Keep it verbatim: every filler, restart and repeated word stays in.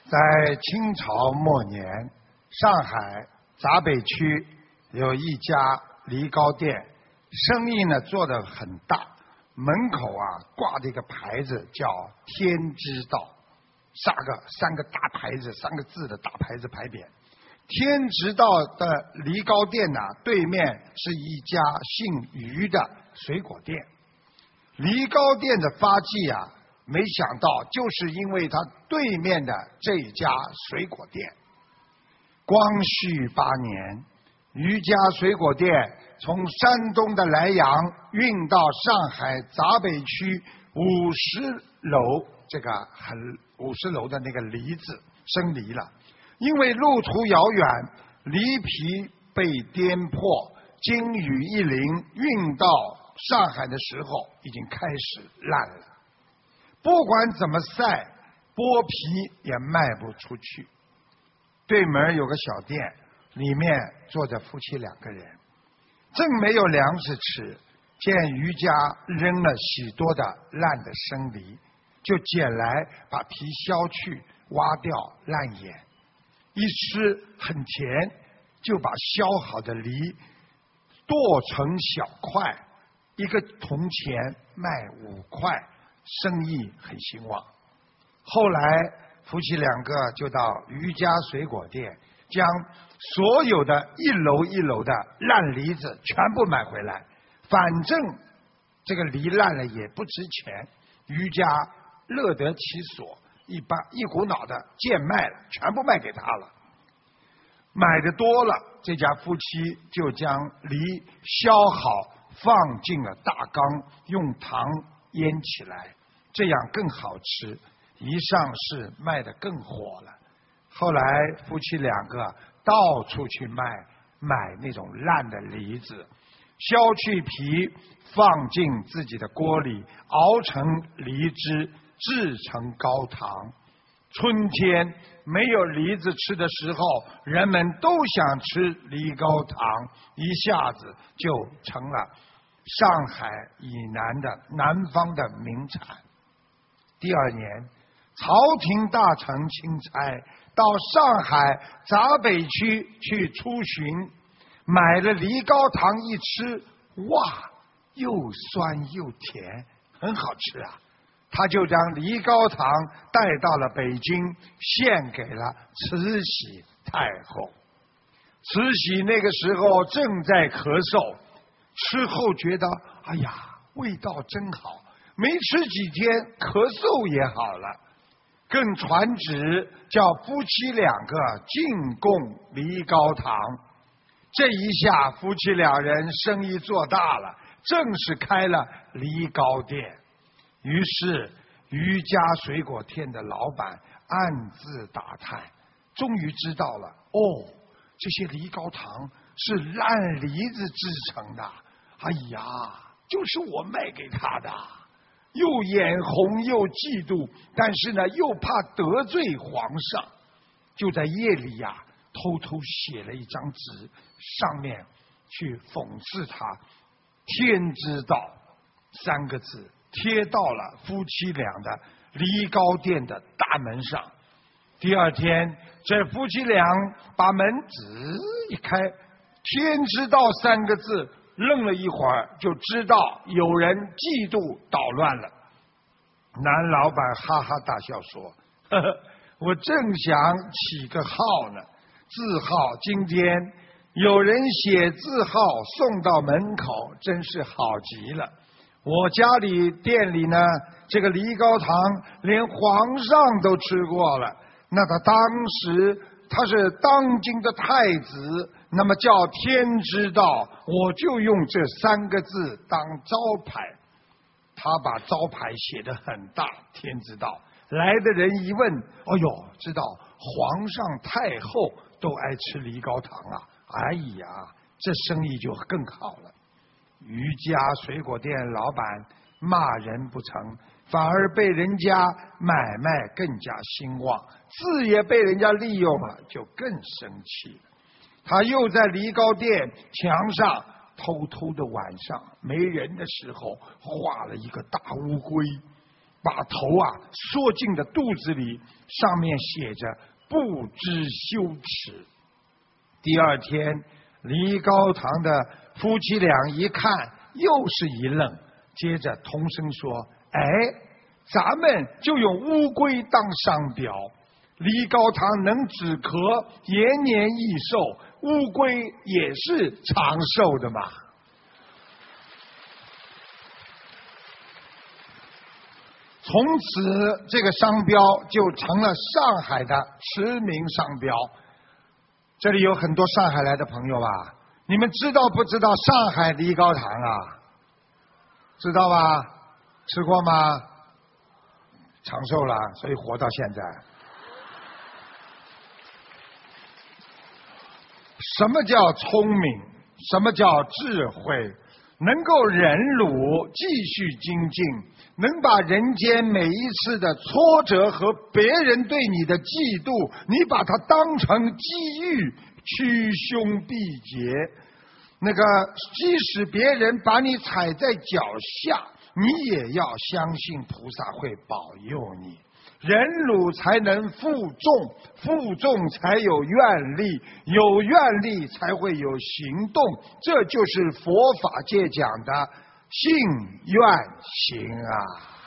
在清朝末年，上海闸北区有一家梨膏店，生意呢做得很大，门口啊挂着一个牌子叫“天之道”，三个三个大牌子，三个字的大牌子牌匾。天之道的梨膏店呢，对面是一家姓余的水果店。梨膏店的发迹啊，没想到就是因为它对面的这家水果店。光绪八年，余家水果店从山东的莱阳运到上海闸北区五十楼，这个很五十楼的那个梨子生梨了。因为路途遥远，梨皮被颠破，经雨一淋，运到上海的时候已经开始烂了。不管怎么晒，剥皮也卖不出去。对门有个小店，里面坐着夫妻两个人，正没有粮食吃，见余家扔了许多的烂的生梨，就捡来把皮削去，挖掉烂眼。一吃很甜，就把削好的梨剁成小块，一个铜钱卖五块，生意很兴旺。后来夫妻两个就到余家水果店，将所有的一楼一楼的烂梨子全部买回来，反正这个梨烂了也不值钱，余家乐得其所，一般一股脑的贱卖了，全部卖给他了。买的多了，这家夫妻就将梨削好，放进了大缸，用糖腌起来，这样更好吃。一上市卖得更火了。后来夫妻两个到处去卖，买那种烂的梨子，削去皮，放进自己的锅里，熬成梨汁，制成高糖。春天没有梨子吃的时候，人们都想吃梨膏糖，一下子就成了上海以南的南方的名产。第二年，朝廷大臣钦差到上海闸北区去出巡，买了梨膏糖一吃，哇，又酸又甜，很好吃啊！他就将梨膏糖带到了北京，献给了慈禧太后。慈禧那个时候正在咳嗽，吃后觉得哎呀，味道真好，没吃几天咳嗽也好了，更传旨叫夫妻两个进贡梨膏糖。这一下夫妻两人生意做大了，正式开了梨膏店。于是余家水果店的老板暗自打探，终于知道了，哦，这些梨膏糖是烂梨子制成的。哎呀，就是我卖给他的。又眼红又嫉妒，但是呢又怕得罪皇上，就在夜里呀、啊、偷偷写了一张纸，上面去讽刺他天之道三个字，贴到了夫妻俩的梨膏店的大门上。第二天，这夫妻俩把门纸一开，天之道三个字愣了一会儿，就知道有人嫉妒捣乱了。男老板哈哈大笑说，呵呵，我正想起个号呢，字号今天有人写字号送到门口，真是好极了。我家里店里呢，这个梨膏糖连皇上都吃过了，那他当时他是当今的太子，那么叫天之道，我就用这三个字当招牌。他把招牌写得很大，天之道。来的人一问，哎呦，知道皇上太后都爱吃梨膏糖啊，哎呀，这生意就更好了。余家水果店老板骂人不成，反而被人家买卖更加兴旺，字也被人家利用了，就更生气了。他又在梨膏店墙上偷偷的晚上没人的时候画了一个大乌龟， 把头啊缩进了肚子里，上面写着不知羞耻。第二天，黎高堂的夫妻俩一看，又是一愣，接着同声说：哎，咱们就用乌龟当商标，黎高堂能止咳，延年益寿，乌龟也是长寿的嘛。从此这个商标就成了上海的驰名商标。这里有很多上海来的朋友吧，你们知道不知道上海黎高堂啊？知道吧？吃过吗？长寿了，所以活到现在。什么叫聪明？什么叫智慧？能够忍辱，继续精进，能把人间每一次的挫折和别人对你的嫉妒，你把它当成机遇，趋凶避劫。那个，即使别人把你踩在脚下，你也要相信菩萨会保佑你。忍辱才能负重，负重才有愿力，有愿力才会有行动，这就是佛法界讲的信愿行啊。